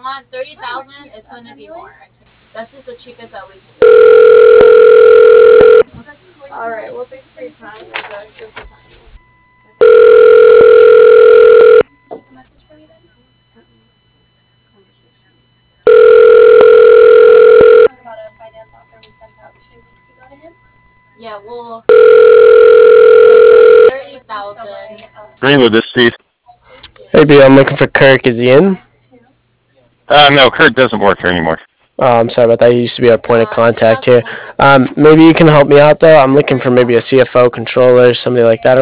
want 30,000, it's going to be more. That's just the cheapest that we can do. Alright, well, thanks for your time. And, give us a message for me then? Talk about a finance offer we sent out 2 weeks ago to him. Yeah, well, 30,000. Greenwood, this is Steve. Hey, B, I'm looking for Kirk. Is he in? No, Kurt doesn't work here anymore. Oh, I'm sorry about that. He used to be our point of contact here. Maybe you can help me out, though. I'm looking for maybe a CFO, controller, somebody like that.